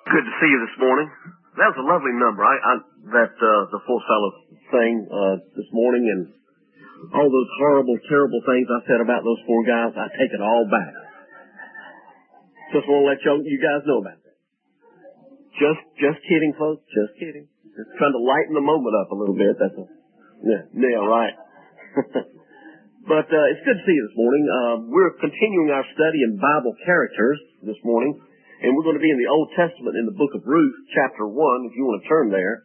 Good to see you this morning. That was a lovely number. The four fellows sang this morning, and all those horrible, terrible things I said about those four guys, I take it all back. Just want to let you guys know about that. Just kidding, folks. Just kidding. Just trying to lighten the moment up a little bit. Yeah, right. But it's good to see you this morning. We're continuing our study in Bible characters this morning. And we're going to be in the Old Testament in the book of Ruth, chapter 1, if you want to turn there.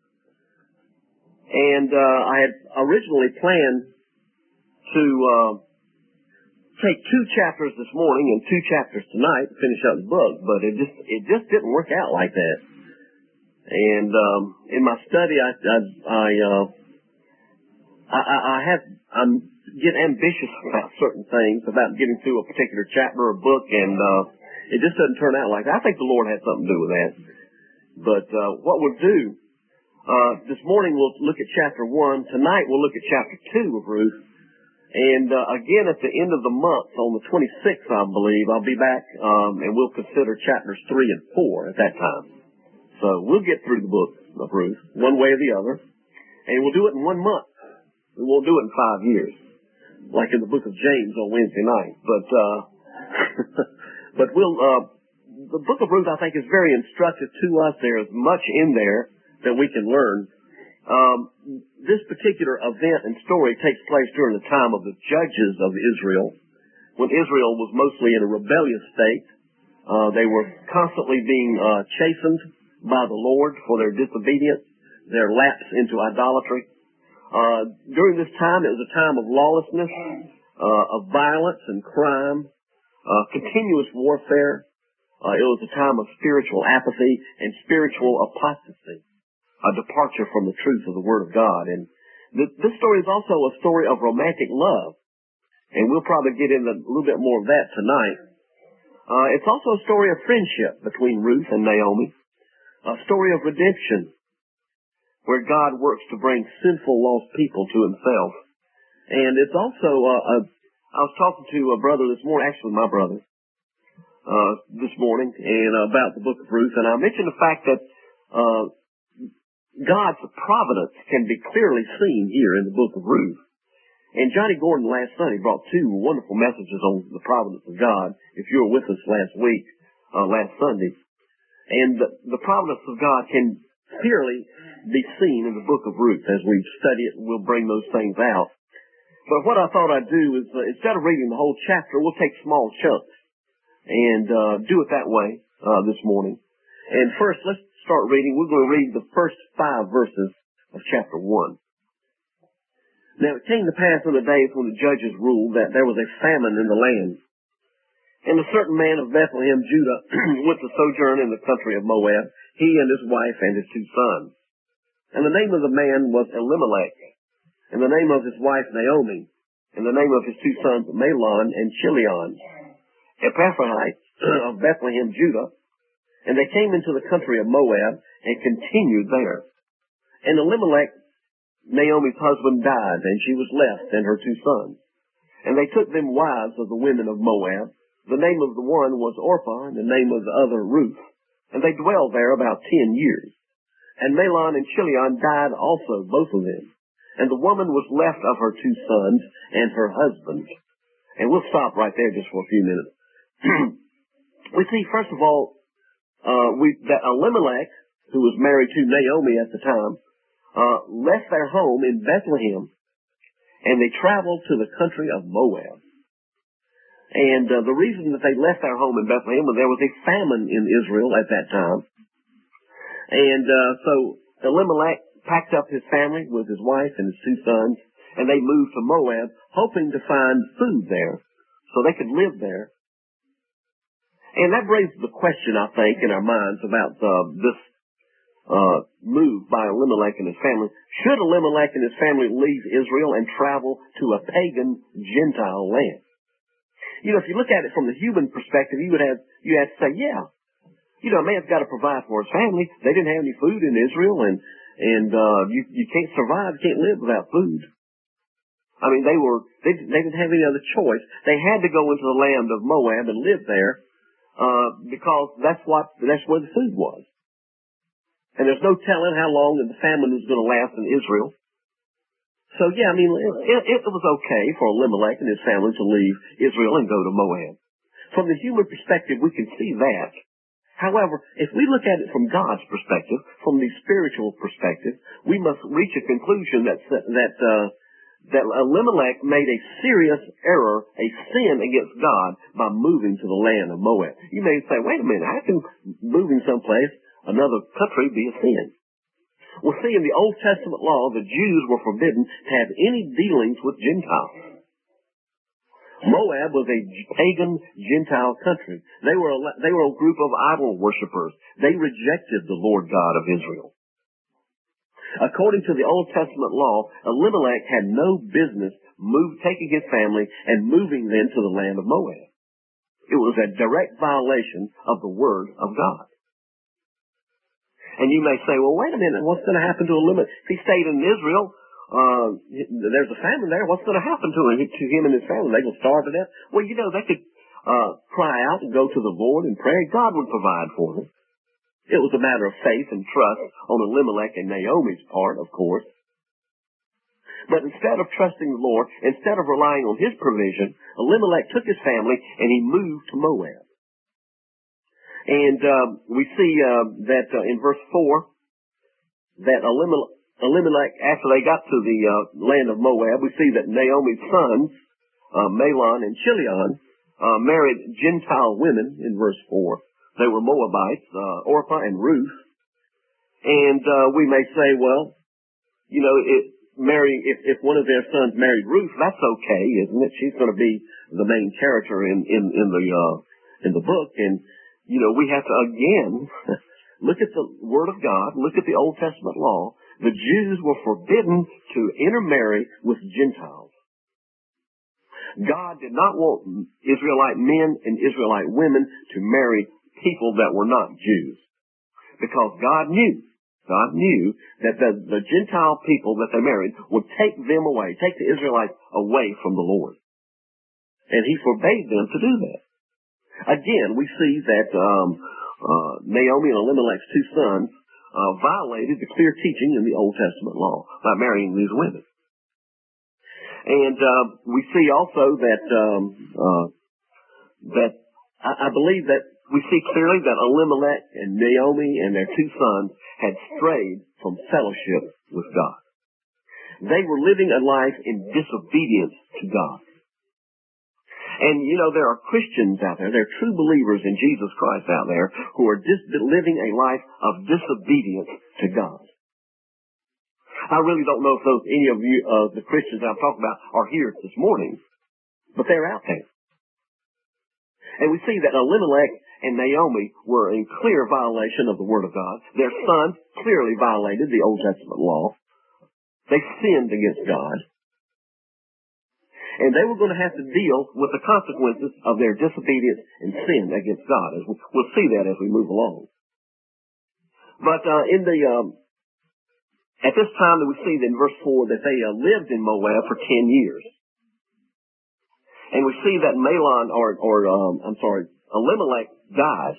And I had originally planned to take 2 chapters this morning and 2 chapters tonight to finish up the book, but it just didn't work out like that. And in my study, I get ambitious about certain things, about getting through a particular chapter or book, and it just doesn't turn out like that. I think the Lord had something to do with that. But what we'll do, this morning we'll look at chapter 1. Tonight we'll look at chapter 2 of Ruth. And again, at the end of the month, on the 26th, I believe, I'll be back, and we'll consider chapters 3 and 4 at that time. So we'll get through the book of Ruth, one way or the other. And we'll do it in 1 month. We won't do it in 5 years, like in the book of James on Wednesday night. But the book of Ruth, I think, is very instructive to us. There is much in there that we can learn. This particular event and story takes place during the time of the judges of Israel, when Israel was mostly in a rebellious state. They were constantly being chastened by the Lord for their disobedience, their lapse into idolatry. During this time, it was a time of lawlessness, of violence and crime, continuous warfare. It was a time of spiritual apathy and spiritual apostasy, a departure from the truth of the Word of God. And this story is also a story of romantic love, and we'll probably get into a little bit more of that tonight. It's also a story of friendship between Ruth and Naomi, a story of redemption, where God works to bring sinful, lost people to Himself. And it's also I was talking to a brother this morning, actually my brother, this morning, and about the book of Ruth, and I mentioned the fact that God's providence can be clearly seen here in the book of Ruth. And Johnny Gordon last Sunday brought 2 wonderful messages on the providence of God, if you were with us last Sunday. And the providence of God can clearly be seen in the book of Ruth. As we study it, we'll bring those things out. But what I thought I'd do is, instead of reading the whole chapter, we'll take small chunks and do it that way this morning. And first, let's start reading. We're going to read the first 5 verses of chapter 1. Now, it came to pass in the days when the judges ruled that there was a famine in the land. And a certain man of Bethlehem, Judah, went to sojourn in the country of Moab, he and his wife and his 2 sons. And the name of the man was Elimelech, and the name of his wife Naomi, and the name of his 2 sons Mahlon and Chilion, Ephrathites of Bethlehem, Judah. And they came into the country of Moab and continued there. And Elimelech, Naomi's husband, died, and she was left and her 2 sons. And they took them wives of the women of Moab. The name of the one was Orpah, and the name of the other Ruth. And they dwelled there about 10 years. And Mahlon and Chilion died also, both of them. And the woman was left of her 2 sons and her husband. And we'll stop right there just for a few minutes. We see, first of all, that Elimelech, who was married to Naomi at the time, left their home in Bethlehem, and they traveled to the country of Moab. And the reason that they left their home in Bethlehem was there was a famine in Israel at that time. And so Elimelech packed up his family with his wife and his 2 sons, and they moved to Moab, hoping to find food there so they could live there. And that brings the question, I think, in our minds about this move by Elimelech and his family. Should Elimelech and his family leave Israel and travel to a pagan Gentile land? You know, if you look at it from the human perspective, you have to say, yeah. You know, a man's got to provide for his family. They didn't have any food in Israel, and you can't survive, you can't live without food. I mean, they didn't have any other choice. They had to go into the land of Moab and live there because that's where the food was. And there's no telling how long the famine was going to last in Israel. So yeah, I mean, it was okay for Elimelech and his family to leave Israel and go to Moab. From the human perspective, we can see that. However, if we look at it from God's perspective, from the spiritual perspective, we must reach a conclusion that Elimelech made a serious error, a sin against God by moving to the land of Moab. You may say, wait a minute, how can moving someplace, another country, be a sin? Well, see, in the Old Testament law, the Jews were forbidden to have any dealings with Gentiles. Moab was a pagan Gentile country. They were a group of idol worshippers. They rejected the Lord God of Israel. According to the Old Testament law, Elimelech had no business taking his family and moving them to the land of Moab. It was a direct violation of the Word of God. And you may say, well, wait a minute, what's going to happen to Elimelech? If he stayed in Israel, there's a famine there. What's going to happen to him and his family? They going to starve to death? Well, they could cry out and go to the Lord and pray. God would provide for them. It was a matter of faith and trust on Elimelech and Naomi's part, of course. But instead of trusting the Lord, instead of relying on his provision, Elimelech took his family and he moved to Moab. And we see that in verse 4, that Elimelech, after they got to the land of Moab, we see that Naomi's sons, Mahlon and Chilion, married Gentile women in verse 4. They were Moabites, Orpah and Ruth. And we may say, well, if one of their sons married Ruth, that's okay, isn't it? She's going to be the main character in the book. And we have to again look at the Word of God, look at the Old Testament law. The Jews were forbidden to intermarry with Gentiles. God did not want Israelite men and Israelite women to marry people that were not Jews, because God knew that the Gentile people that they married would take them away, take the Israelites away from the Lord. And he forbade them to do that. Again, we see that Naomi and Elimelech's two sons violated the clear teaching in the Old Testament law by marrying these women. And we see also that I believe that we see clearly that Elimelech and Naomi and their two sons had strayed from fellowship with God. They were living a life in disobedience to God. And, there are Christians out there are true believers in Jesus Christ out there who are living a life of disobedience to God. I really don't know if any of you, the Christians I'm talking about, are here this morning, but they're out there. And we see that Elimelech and Naomi were in clear violation of the Word of God. Their sons clearly violated the Old Testament law. They sinned against God. And they were going to have to deal with the consequences of their disobedience and sin against God. We'll see that as we move along. But at this time, we see in verse 4 that they lived in Moab for 10 years. And we see that Elimelech died.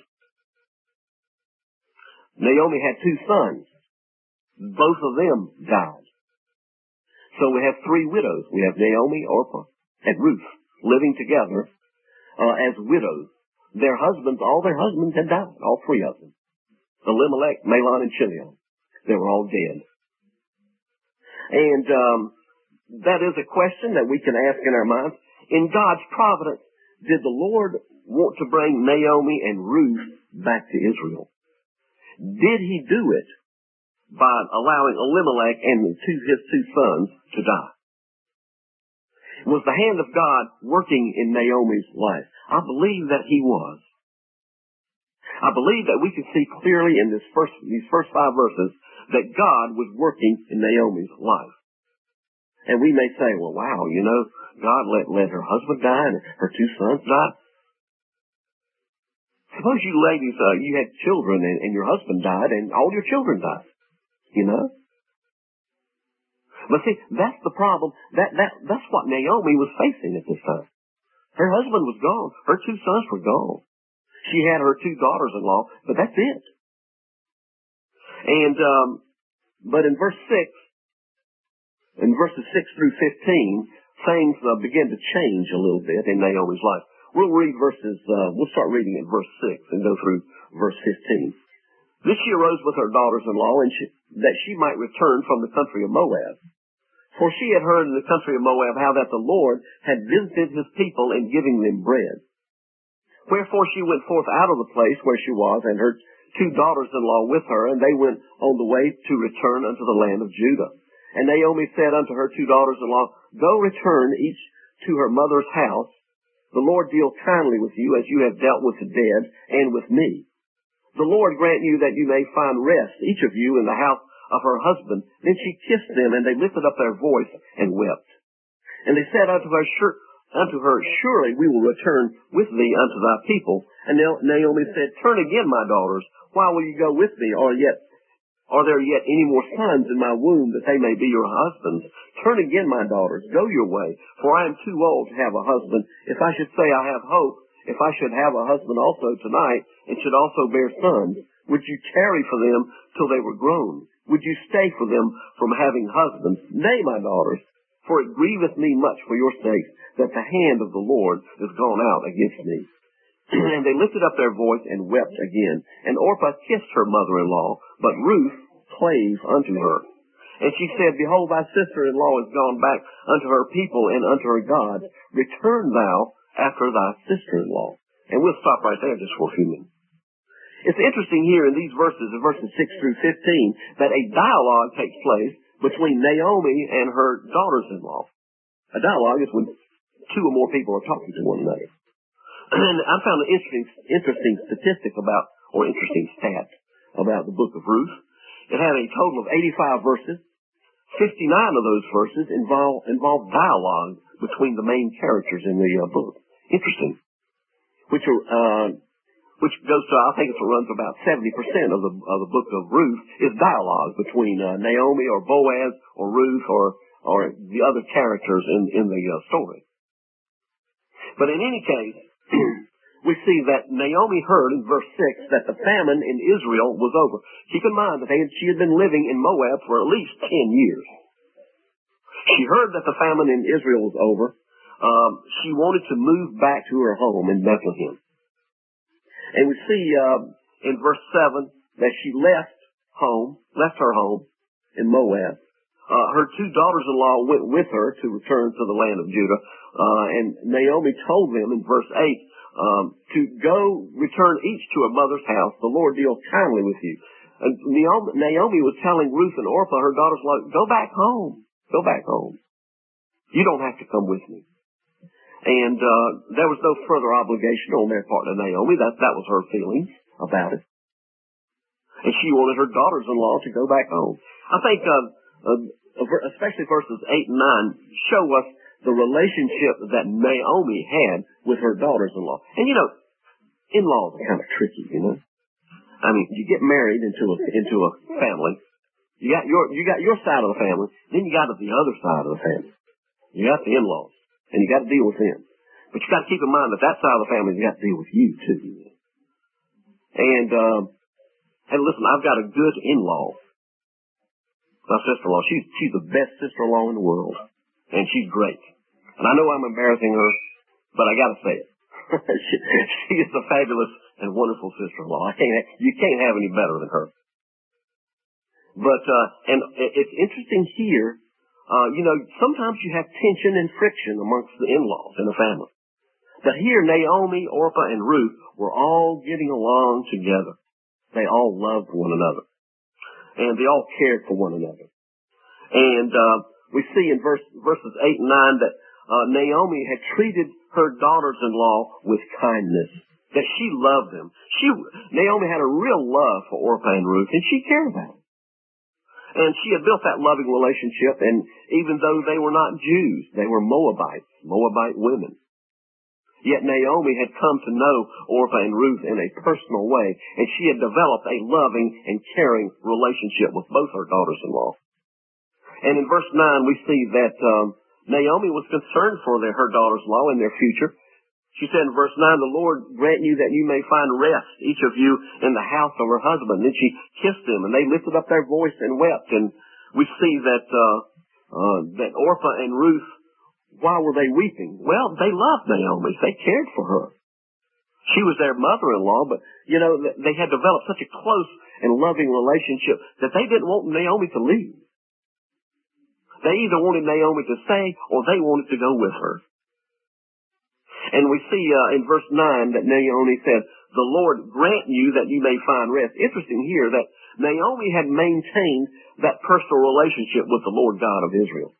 Naomi had two sons. Both of them died. So we have three widows. We have Naomi, Orpah, and Ruth living together as widows. All their husbands had died, all three of them. Elimelech, Mahlon, and Chilion. They were all dead. And that is a question that we can ask in our minds. In God's providence, did the Lord want to bring Naomi and Ruth back to Israel? Did he do it by allowing Elimelech and his two sons to die? Was the hand of God working in Naomi's life? I believe that he was. I believe that we can see clearly in these first 5 verses that God was working in Naomi's life. And we may say, well, wow, God let her husband die and her two sons die. Suppose you ladies, you had children and your husband died and all your children died. But see, that's the problem. That's what Naomi was facing at this time. Her husband was gone. Her two sons were gone. She had her two daughters-in-law, but that's it. And, but in verses 6 through 15, things begin to change a little bit in Naomi's life. We'll start reading at verse 6 and go through verse 15. This she arose with her daughters-in-law, and that she might return from the country of Moab. For she had heard in the country of Moab how that the Lord had visited his people in giving them bread. Wherefore she went forth out of the place where she was, and her two daughters-in-law with her, and they went on the way to return unto the land of Judah. And Naomi said unto her two daughters-in-law, Go return each to her mother's house. The Lord deal kindly with you, as you have dealt with the dead, and with me. The Lord grant you that you may find rest, each of you, in the house of her husband. Then she kissed them, and they lifted up their voice and wept. And they said unto her, Surely we will return with thee unto thy people. And Naomi said, Turn again, my daughters. Why will you go with me? Are there yet any more sons in my womb, that they may be your husbands? Turn again, my daughters, go your way, for I am too old to have a husband. If I should say I have hope, if I should have a husband also tonight, and should also bear sons, would you tarry for them till they were grown? Would you stay for them from having husbands? Nay, my daughters, for it grieveth me much for your sakes, that the hand of the Lord is gone out against me. And they lifted up their voice and wept again. And Orpah kissed her mother-in-law, but Ruth clave unto her. And she said, Behold, thy sister-in-law is gone back unto her people and unto her God. Return thou after thy sister-in-law. And we'll stop right there just for a few minutes. It's interesting here in these verses, in verses 6 through 15, that a dialogue takes place between Naomi and her daughters-in-law. A dialogue is when two or more people are talking to one another. And I found an interesting statistic interesting stat about the book of Ruth. It had a total of 85 verses. 59 of those verses involve dialogue between the main characters in the book. Interesting. Which goes to, I think it runs about 70% of the book of Ruth is dialogue between Naomi or Boaz or Ruth or the other characters in the story. But in any case, we see that Naomi heard in verse 6 that the famine in Israel was over. Keep in mind that she had been living in Moab for at least 10 years. She heard that the famine in Israel was over. She wanted to move back to her home in Bethlehem. And we see in verse 7 that she left her home in Moab. Her two daughters-in-law went with her to return to the land of Judah. And Naomi told them in verse 8 to go return each to her mother's house. The Lord deal kindly with you. And Naomi was telling Ruth and Orpah, her daughters-in-law, go back home. Go back home. You don't have to come with me. And there was no further obligation on their part to Naomi. That was her feelings about it. And she wanted her daughters-in-law to go back home. I think especially verses 8 and 9 show us the relationship that Naomi had with her daughters-in-law. And in-laws are kind of tricky, I mean, you get married into a family. You got your side of the family, then you got the other side of the family. You got the in-laws, and you got to deal with them. But you got to keep in mind that side of the family has got to deal with you too. And listen, I've got a good in-law. My sister-in-law, she's the best sister-in-law in the world. And she's great. And I know I'm embarrassing her, but I gotta say it. She is a fabulous and wonderful sister-in-law. You can't have any better than her. But, and it's interesting here, sometimes you have tension and friction amongst the in-laws in a family. But here, Naomi, Orpah, and Ruth were all getting along together. They all loved one another. And they all cared for one another. And, we see in verses 8 and 9 that Naomi had treated her daughters-in-law with kindness, that she loved them. Naomi had a real love for Orpah and Ruth, and she cared about them. And she had built that loving relationship, and even though they were not Jews, they were Moabite women. Yet Naomi had come to know Orpah and Ruth in a personal way, and she had developed a loving and caring relationship with both her daughters-in-law. And in verse 9, we see that Naomi was concerned for her daughters-in-law and their future. She said in verse 9, the Lord grant you that you may find rest, each of you, in the house of her husband. Then she kissed them, and they lifted up their voice and wept. And we see that that Orpah and Ruth, why were they weeping? Well, they loved Naomi. They cared for her. She was their mother-in-law, but, they had developed such a close and loving relationship that they didn't want Naomi to leave. They either wanted Naomi to stay or they wanted to go with her. And we see in verse 9 that Naomi said, the Lord grant you that you may find rest. Interesting here that Naomi had maintained that personal relationship with the Lord God of Israel.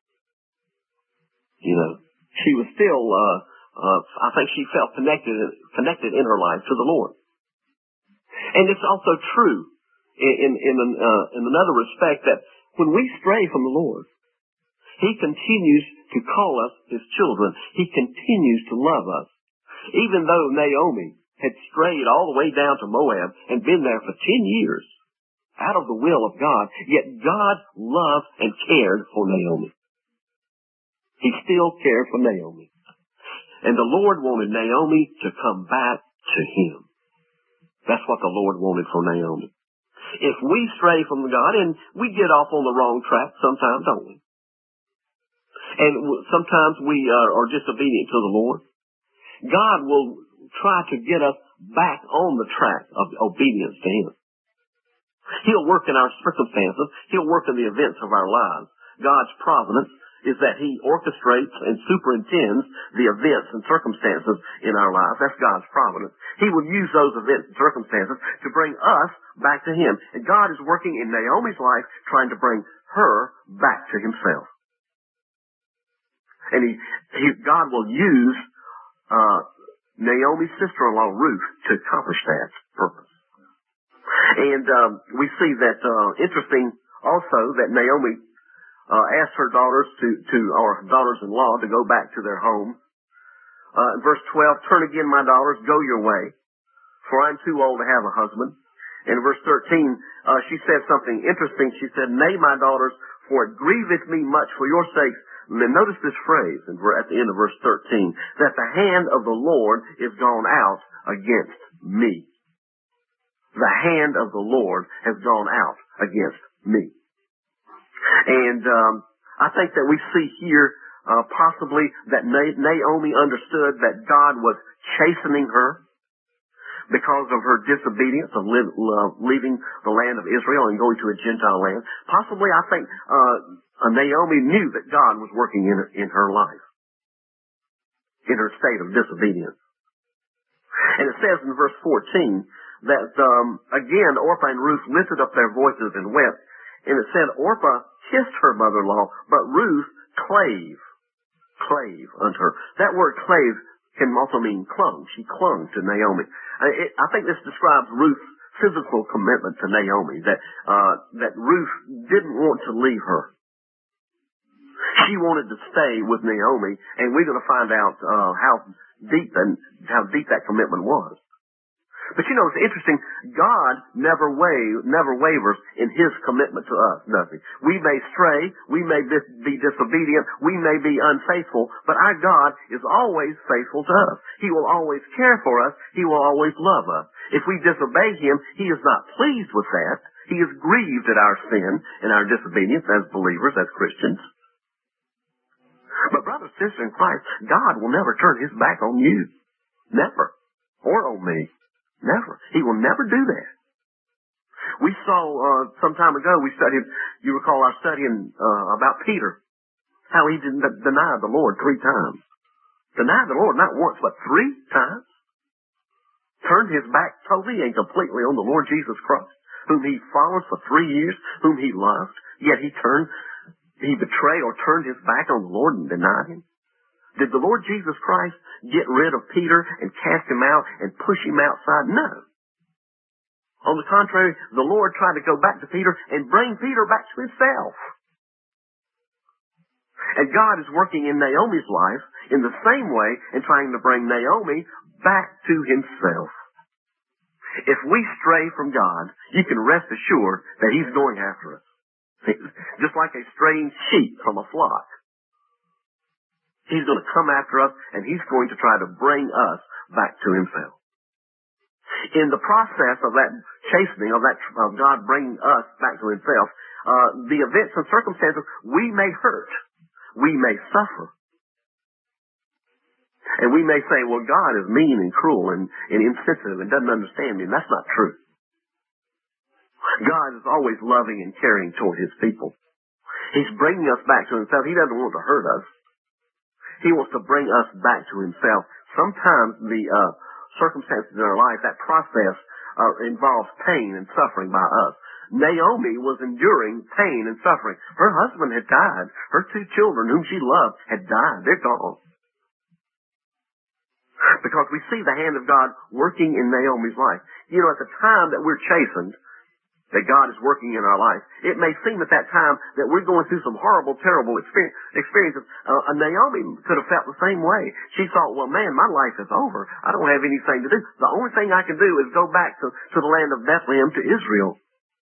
She was still, I think she felt connected in her life to the Lord. And it's also true in another respect that when we stray from the Lord, He continues to call us His children. He continues to love us. Even though Naomi had strayed all the way down to Moab and been there for 10 years out of the will of God, yet God loved and cared for Naomi. He still cared for Naomi. And the Lord wanted Naomi to come back to Him. That's what the Lord wanted for Naomi. If we stray from God, and we get off on the wrong track sometimes, don't we? And sometimes we are disobedient to the Lord. God will try to get us back on the track of obedience to Him. He'll work in our circumstances. He'll work in the events of our lives. God's providence is that He orchestrates and superintends the events and circumstances in our lives. That's God's providence. He will use those events and circumstances to bring us back to Him. And God is working in Naomi's life trying to bring her back to Himself. And God will use Naomi's sister-in-law, Ruth, to accomplish that purpose. And we see that, interesting also, that Naomi asked her daughters or daughters-in-law to go back to their home. In verse 12, turn again, my daughters, go your way, for I'm too old to have a husband. In verse 13, she said something interesting. She said, nay, my daughters, for it grieveth me much for your sakes. And then notice this phrase at the end of verse 13, that the hand of the Lord is gone out against me. The hand of the Lord has gone out against me. And I think that we see here possibly that Naomi understood that God was chastening her because of her disobedience of leaving the land of Israel and going to a Gentile land. Possibly, I think, Naomi knew that God was working in her life, in her state of disobedience. And it says in verse 14 that, again, Orpah and Ruth lifted up their voices and wept. And it said, Orpah kissed her mother-in-law, but Ruth clave unto her. That word clave can also mean clung. She clung to Naomi. I think this describes Ruth's physical commitment to Naomi, that Ruth didn't want to leave her. She wanted to stay with Naomi, and we're going to find out how deep that commitment was. But it's interesting. God never wavers in His commitment to us, does He? We may stray, we may be disobedient, we may be unfaithful, but our God is always faithful to us. He will always care for us. He will always love us. If we disobey Him, He is not pleased with that. He is grieved at our sin and our disobedience as believers, as Christians. But brothers, sisters in Christ, God will never turn His back on you. Never. Or on me. Never. He will never do that. We saw, some time ago, you recall our studying about Peter, how he denied the Lord 3 times. Denied the Lord not once, but 3 times. Turned his back totally and completely on the Lord Jesus Christ, whom he followed for 3 years, whom he loved, yet he betrayed or turned his back on the Lord and denied Him. Did the Lord Jesus Christ get rid of Peter and cast him out and push him outside? No. On the contrary, the Lord tried to go back to Peter and bring Peter back to Himself. And God is working in Naomi's life in the same way and trying to bring Naomi back to Himself. If we stray from God, you can rest assured that He's going after us. Just like a straying sheep from a flock. He's going to come after us, and he's going to try to bring us back to himself. In the process of that chastening, of God bringing us back to himself, the events and circumstances, we may hurt. We may suffer. And we may say, well, God is mean and cruel and insensitive and doesn't understand me. And that's not true. God is always loving and caring toward his people. He's bringing us back to himself. He doesn't want to hurt us. He wants to bring us back to himself. Sometimes the circumstances in our life, that process involves pain and suffering by us. Naomi was enduring pain and suffering. Her husband had died. Her 2 children, whom she loved, had died. They're gone. Because we see the hand of God working in Naomi's life. You know, at the time that we're chastened, that God is working in our life, it may seem at that time that we're going through some horrible, terrible experiences. Naomi could have felt the same way. She thought, well, man, my life is over. I don't have anything to do. The only thing I can do is go back to the land of Bethlehem, to Israel.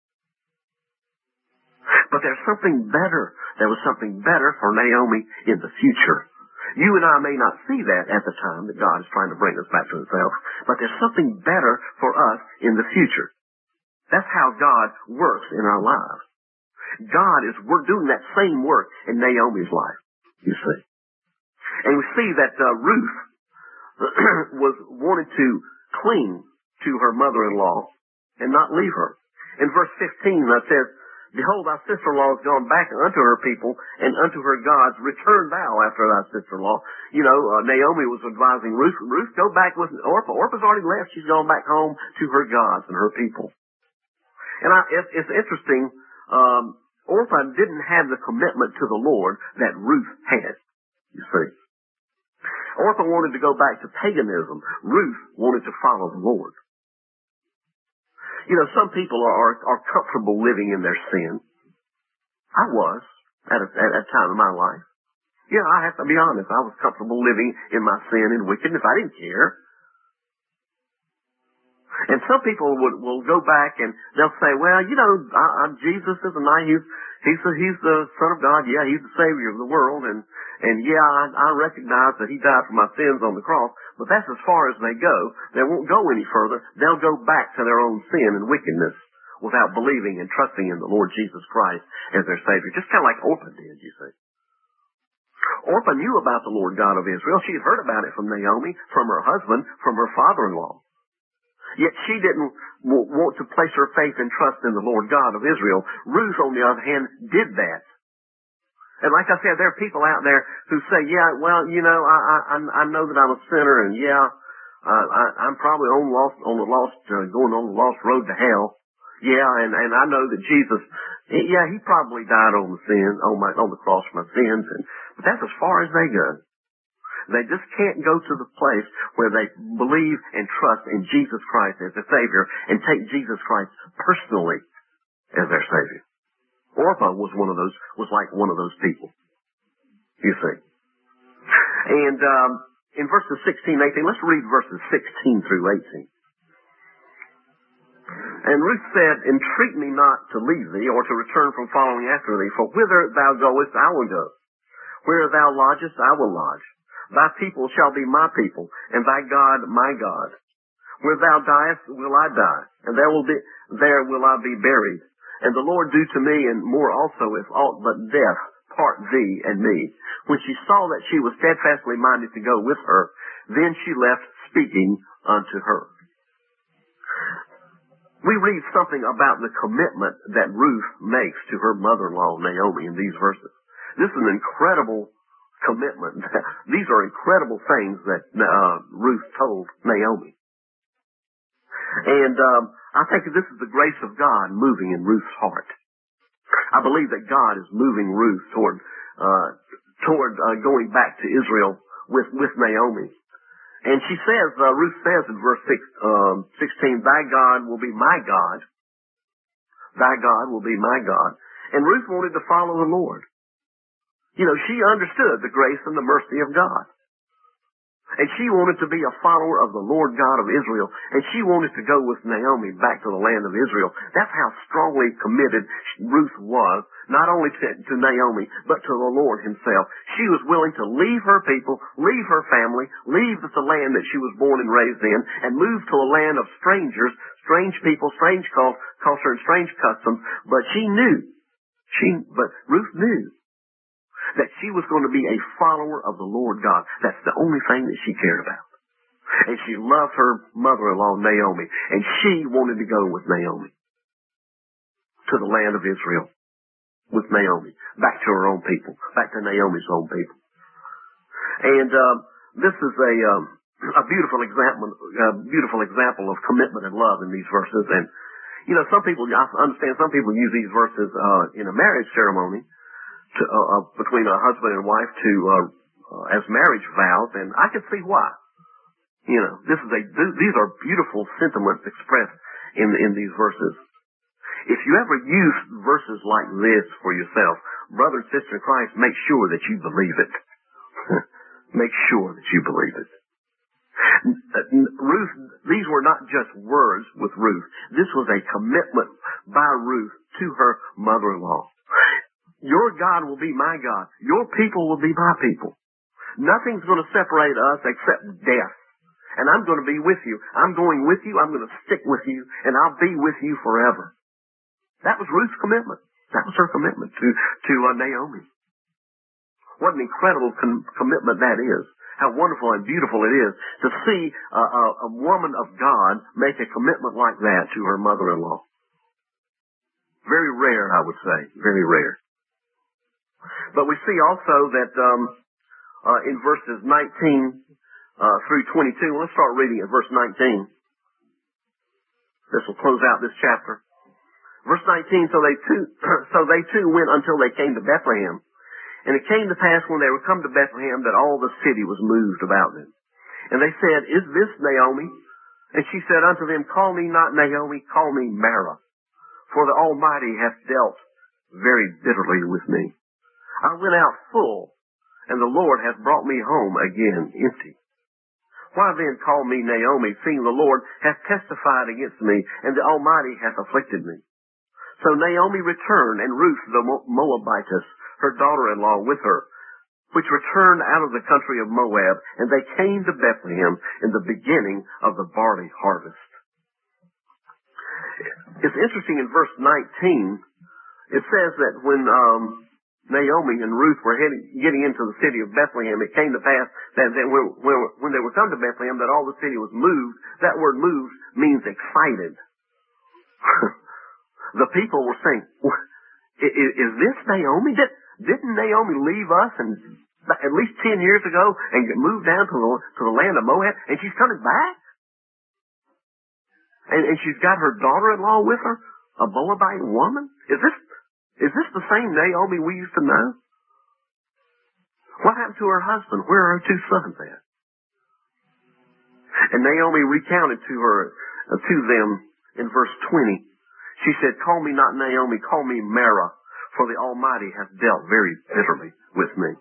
But there's something better. There was something better for Naomi in the future. You and I may not see that at the time that God is trying to bring us back to himself, but there's something better for us in the future. That's how God works in our lives. God is doing that same work in Naomi's life, you see. And we see that Ruth wanted to cling to her mother-in-law and not leave her. In verse 15 that says, behold, thy sister-in-law is gone back unto her people and unto her gods. Return thou after thy sister-in-law. You know, Naomi was advising Ruth, go back with Orpah. Orpah's already left. She's gone back home to her gods and her people. And it's interesting, Orpah didn't have the commitment to the Lord that Ruth had, you see. Orpah wanted to go back to paganism. Ruth wanted to follow the Lord. You know, some people are comfortable living in their sin. I was at a time in my life. Yeah, I have to be honest. I was comfortable living in my sin and wickedness. I didn't care. And some people will go back and they'll say, well, you know, Jesus is a nice, he's the Son of God. Yeah, he's the Savior of the world. And yeah, I recognize that he died for my sins on the cross. But that's as far as they go. They won't go any further. They'll go back to their own sin and wickedness without believing and trusting in the Lord Jesus Christ as their Savior. Just kind of like Orpah did, you see. Orpah knew about the Lord God of Israel. She had heard about it from Naomi, from her husband, from her father-in-law. Yet she didn't want to place her faith and trust in the Lord God of Israel. Ruth, on the other hand, did that. And like I said, there are people out there who say, yeah, well, you know, I know that I'm a sinner, and yeah, I'm probably going on the lost road to hell. Yeah, and I know that Jesus, he probably died on the cross for my sins, but that's as far as they go. They just can't go to the place where they believe and trust in Jesus Christ as their Savior and take Jesus Christ personally as their Savior. Orpah was like one of those people, you see. And in verses 16 and 18, let's read verses 16 through 18. And Ruth said, entreat me not to leave thee or to return from following after thee, for whither thou goest I will go. Where thou lodgest I will lodge. Thy people shall be my people, and thy God my God. Where thou diest will I die, and there will I be buried. And the Lord do to me, and more also, if aught but death part thee and me. When she saw that she was steadfastly minded to go with her, then she left speaking unto her. We read something about the commitment that Ruth makes to her mother-in-law, Naomi, in these verses. This is an incredible commitment. These are incredible things that Ruth told Naomi. And I think this is the grace of God moving in Ruth's heart. I believe that God is moving Ruth toward going back to Israel with Naomi. And she says, Ruth says in verse 16, thy God will be my God. Thy God will be my God. And Ruth wanted to follow the Lord. You know, she understood the grace and the mercy of God. And she wanted to be a follower of the Lord God of Israel. And she wanted to go with Naomi back to the land of Israel. That's how strongly committed Ruth was, not only to Naomi, but to the Lord himself. She was willing to leave her people, leave her family, leave the land that she was born and raised in, and move to a land of strangers, strange people, strange culture, and strange customs. But but Ruth knew that she was going to be a follower of the Lord God. That's the only thing that she cared about. And she loved her mother-in-law, Naomi, and she wanted to go with Naomi to the land of Israel, with Naomi, back to her own people, back to Naomi's own people. And this is a beautiful example of commitment and love in these verses. And some people, I understand some people use these verses in a marriage ceremony between a husband and wife as marriage vows, and I can see why. These are beautiful sentiments expressed in these verses. If you ever use verses like this for yourself, brother and sister in Christ, make sure that you believe it. Make sure that you believe it. Ruth, these were not just words with Ruth. This was a commitment by Ruth to her mother-in-law. Your God will be my God. Your people will be my people. Nothing's going to separate us except death. And I'm going to be with you. I'm going with you. I'm going to stick with you. And I'll be with you forever. That was Ruth's commitment. That was her commitment to Naomi. What an incredible commitment that is. How wonderful and beautiful it is to see a woman of God make a commitment like that to her mother-in-law. Very rare, I would say. Very rare. But we see also that in verses 19 through 22, let's start reading at verse 19. This will close out this chapter. Verse 19, so they too went until they came to Bethlehem. And it came to pass when they were come to Bethlehem that all the city was moved about them. And they said, Is this Naomi? And she said unto them, Call me not Naomi, call me Mara. For the Almighty hath dealt very bitterly with me. I went out full, and the Lord hath brought me home again empty. Why then call me Naomi, seeing the Lord hath testified against me, and the Almighty hath afflicted me? So Naomi returned, and Ruth the Moabitess, her daughter-in-law, with her, which returned out of the country of Moab, and they came to Bethlehem in the beginning of the barley harvest. It's interesting in verse 19, it says that when Naomi and Ruth were getting into the city of Bethlehem, it came to pass that when they were come to Bethlehem, that all the city was moved. That word moved means excited. The people were saying, is this Naomi? Didn't Naomi leave us at least 10 years ago and move down to the land of Moab, and she's coming back? And she's got her daughter-in-law with her, a Moabite woman? Is this the same Naomi we used to know? What happened to her husband? Where are her two sons at? And Naomi recounted to them in verse 20. She said, Call me not Naomi, call me Mara, for the Almighty hath dealt very bitterly with me.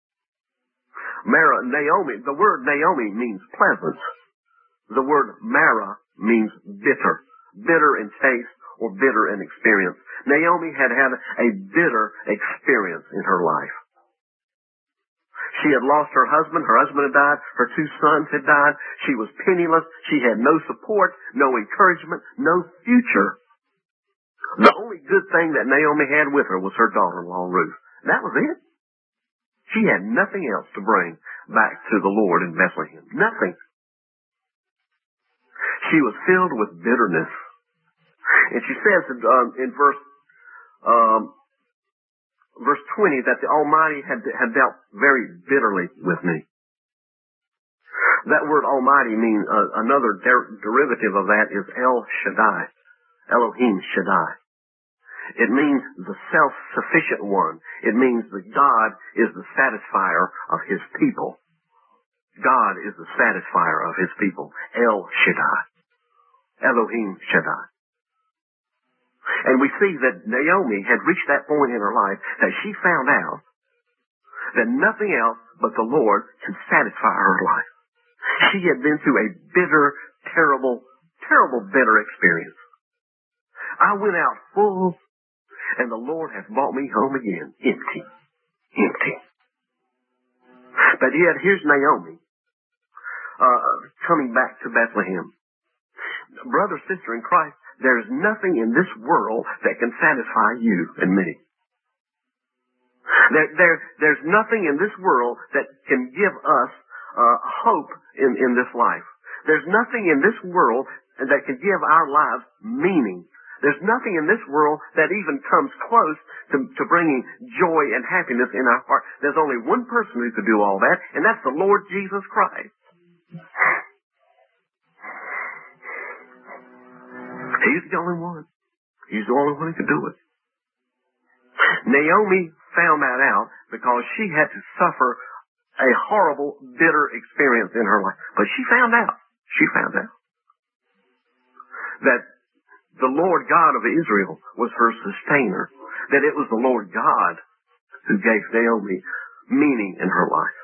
Mara, Naomi, the word Naomi means pleasant. The word Mara means bitter. Bitter in taste or bitter in experience. Naomi had a bitter experience in her life. She had lost her husband had died, her two sons had died, she was penniless, she had no support, no encouragement, no future. The only good thing that Naomi had with her was her daughter-in-law, Ruth. That was it. She had nothing else to bring back to the Lord in Bethlehem. Nothing. She was filled with bitterness. And she says in verse 20 that the Almighty had dealt very bitterly with me. That word Almighty means another derivative of that is El Shaddai. Elohim Shaddai. It means the self-sufficient one. It means that God is the satisfier of His people. God is the satisfier of His people. El Shaddai. Elohim Shaddai. And we see that Naomi had reached that point in her life that she found out that nothing else but the Lord can satisfy her life. She had been through a bitter, terrible, bitter experience. I went out full, and the Lord has brought me home again, empty. But yet, here's Naomi, coming back to Bethlehem. Brother, sister in Christ, there's nothing in this world that can satisfy you and me. There's nothing in this world that can give us hope in this life. There's nothing in this world that can give our lives meaning. There's nothing in this world that even comes close to bringing joy and happiness in our heart. There's only one person who could do all that, and that's the Lord Jesus Christ. He's the only one. He's the only one who could do it. Naomi found that out because she had to suffer a horrible, bitter experience in her life. But she found out that the Lord God of Israel was her sustainer, that it was the Lord God who gave Naomi meaning in her life.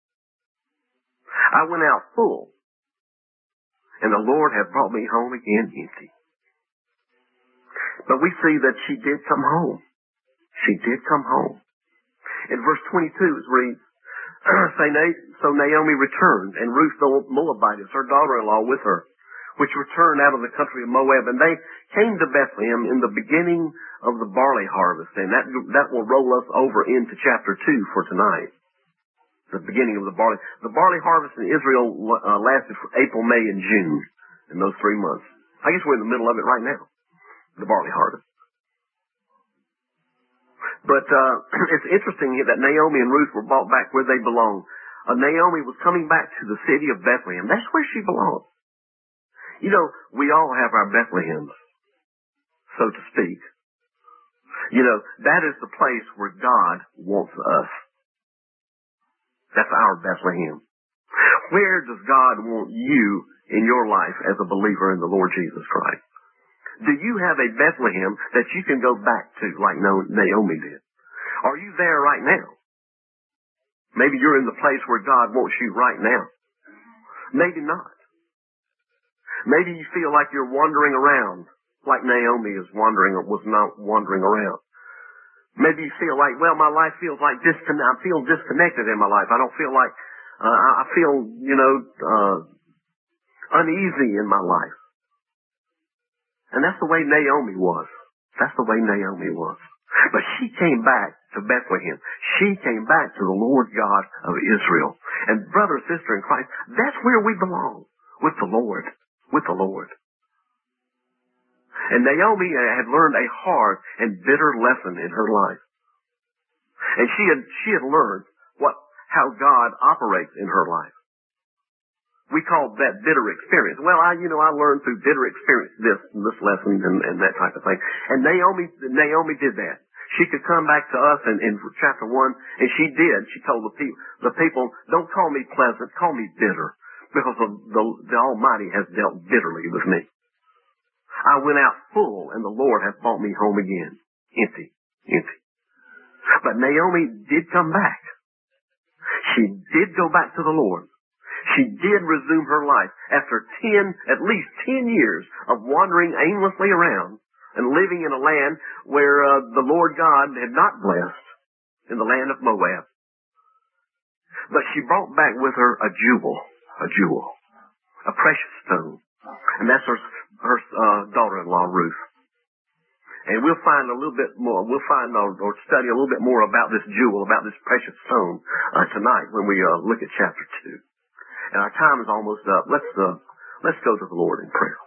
I went out full, and the Lord had brought me home again empty. But we see that she did come home. She did come home. In verse 22 it reads, So Naomi returned, and Ruth the Moabitess, her daughter-in-law, with her, which returned out of the country of Moab. And they came to Bethlehem in the beginning of the barley harvest. And that will roll us over into chapter 2 for tonight. The beginning of the barley. The barley harvest in Israel lasted for April, May, and June. In those 3 months. I guess we're in the middle of it right now. The barley harvest. But it's interesting that Naomi and Ruth were brought back where they belong. Naomi was coming back to the city of Bethlehem. That's where she belonged. You know, we all have our Bethlehems, so to speak. You know, that is the place where God wants us. That's our Bethlehem. Where does God want you in your life as a believer in the Lord Jesus Christ? Do you have a Bethlehem that you can go back to like Naomi did? Are you there right now? Maybe you're in the place where God wants you right now. Maybe not. Maybe you feel like you're wandering around like Naomi was not wandering around. Maybe you feel like, well, my life feels like I feel disconnected in my life. I don't feel like, I feel, uneasy in my life. And that's the way Naomi was. But she came back to Bethlehem. She came back to the Lord God of Israel. And brother, sister in Christ, that's where we belong. With the Lord. And Naomi had learned a hard and bitter lesson in her life. And she had learned how God operates in her life. We call that bitter experience. Well, I learned through bitter experience this lesson and that type of thing. And Naomi did that. She could come back to us in chapter 1, and she did. She told the people, don't call me pleasant, call me bitter, because the Almighty has dealt bitterly with me. I went out full, and the Lord has brought me home again, empty. But Naomi did come back. She did go back to the Lord. She did resume her life after at least 10 years of wandering aimlessly around and living in a land where the Lord God had not blessed, in the land of Moab. But she brought back with her a jewel, a precious stone. And that's her daughter-in-law, Ruth. And we'll find a little bit more, or study a little bit more about this jewel, about this precious stone tonight when we look at chapter 2. And our time is almost up. Let's go to the Lord in prayer.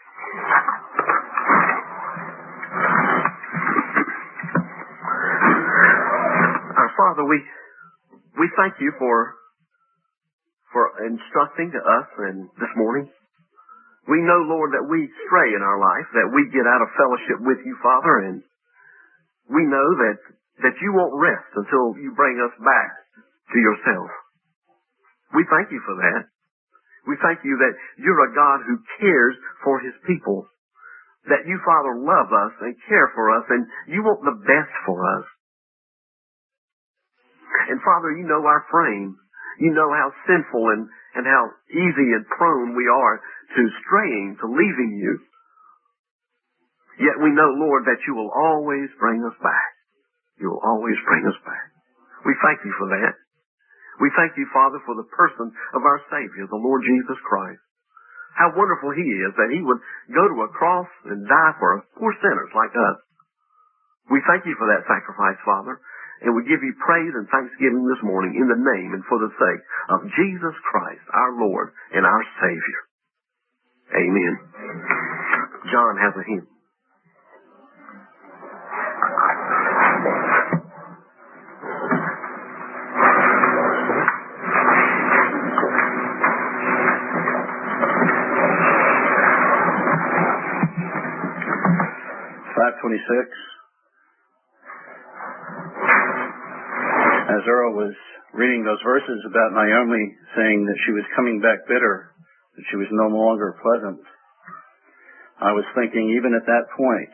Our Father, we thank you for instructing to us and this morning. We know, Lord, that we stray in our life, that we get out of fellowship with you, Father, and we know that you won't rest until you bring us back to yourself. We thank you for that. We thank you that you're a God who cares for his people. That you, Father, love us and care for us, and you want the best for us. And Father, you know our frame. You know how sinful and how easy and prone we are to straying, to leaving you. Yet we know, Lord, that you will always bring us back. You will always bring us back. We thank you for that. We thank you, Father, for the person of our Savior, the Lord Jesus Christ. How wonderful He is that He would go to a cross and die for poor sinners like us. We thank you for that sacrifice, Father, and we give you praise and thanksgiving this morning in the name and for the sake of Jesus Christ, our Lord and our Savior. Amen. John has a hymn. As Earl was reading those verses about Naomi saying that she was coming back bitter, that she was no longer pleasant, I was thinking even at that point,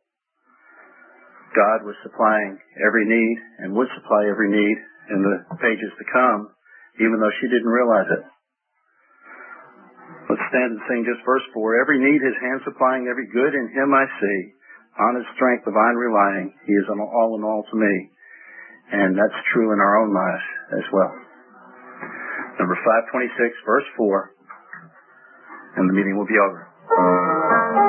God was supplying every need and would supply every need in the pages to come, even though she didn't realize it. Let's stand and sing just verse 4. Every need His hand supplying, every good in Him I see. On His strength divine relying, He is all in all to me. And that's true in our own lives as well. Number 526, verse 4. And the meeting will be over.